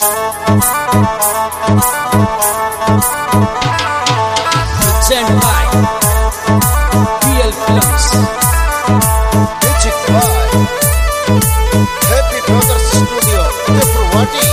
Present by PL Films. Music by Happy Brothers Studio, Efruwati.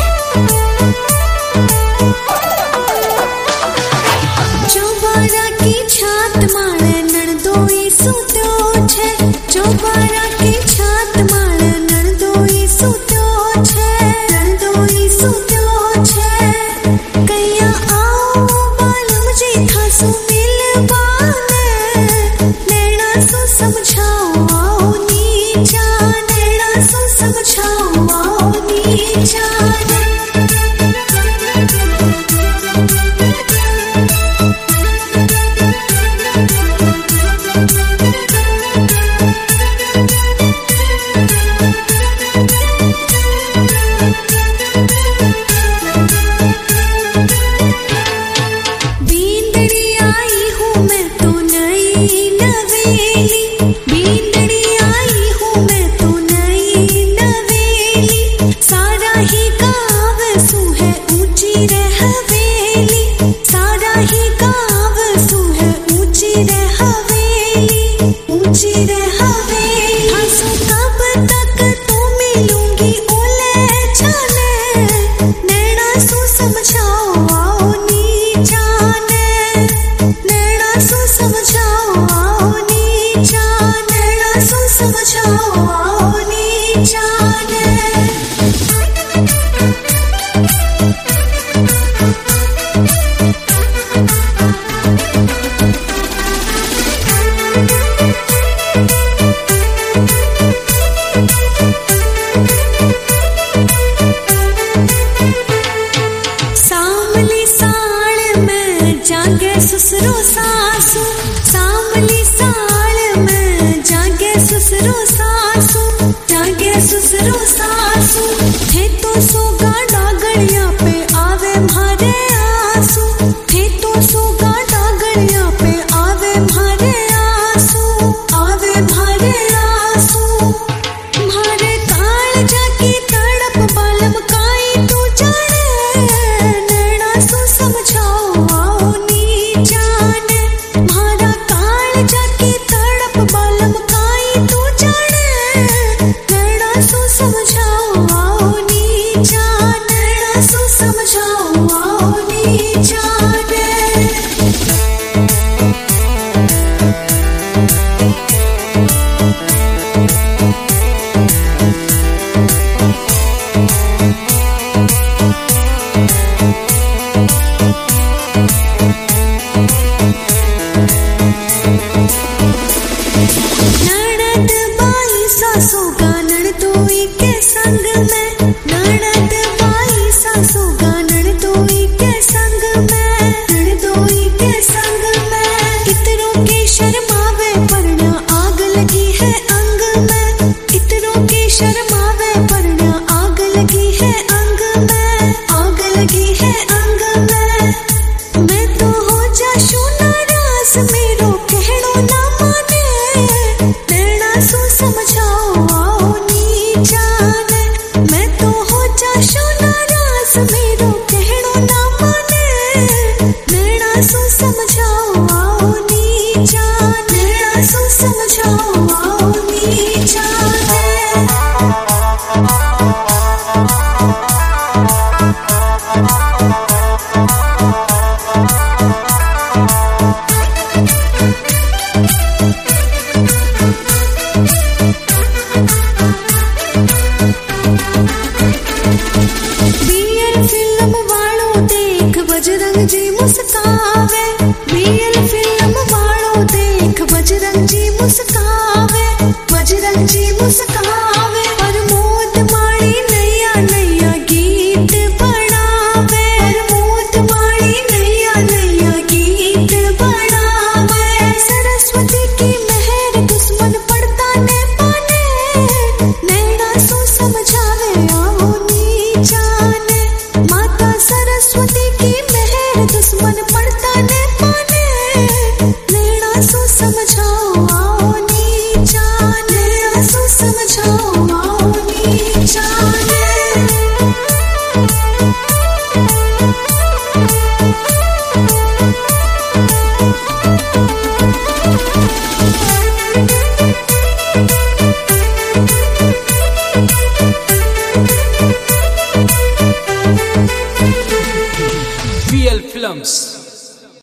चौबारा की छात मारे नणदोई सुतो छे चौबारा की छात मारे नणदोई सुतो छे नणदोई सुतो छे कया आओ मालूम जी खासू मिलवाने नैना सो समझाओ आओ नीचा नैना सो समझाओ आओ नीचा ससुरो सासू सामली साल में जागे ससुरो सासू जागे ससुरो सासू थे तो सोगा डागड़िया पे आवे मारे आंसू थे तो सोगा डागड़िया पे आवे मारे आंसू आवे मारे आंसू मारे ताल जाकी तड़प बालम काई तू जाने नैना सो समझाओ आओ जाने मारा काल जाके तड़प बालम काई तू जाने नैना सो समझाओ आओ नीचा नैना सो समझाओ आओ नीचा ननद बाई सासू का नणदोई के संग में ननद बाई सासू का नणदोई के संग में नणदोई के संग में इतरों के शर्मावे पड़ना आग लगी है अंग में इतरों के शर्मावे पड़ना आग लगी है अंग में आग लगी है अंग में मैं तो हो जाशू नाराज मेरो कहनो ना माने नैना सो समझाओ आओ नीचा मैं तो हो जाशू नाराज मेरो कहनो ना माने नैना सो समझाओ आओ नीचा नैना सो समझाओ आओ नीचा बीएल फिल्म वालों देख बजरंग जी मुस्कावे बीएल फिल्म वालों देख बजरंग जी मुस्कावे बजरंग जी मुस्कावे प्रमोद माणी नैया नैया गीत बनावे प्रमोद माणी नैया नैया गीत बनावे सरस्वती की मेहर दुश्मन पड़ता ने पाने नैना सो समझावे आओ जाने माता सरस्वती की मेहर दुश्मन पड़ता ने पाने नैना सो समझाओ आओ नीचा नैना सो समझाओ आओ नीचा Films.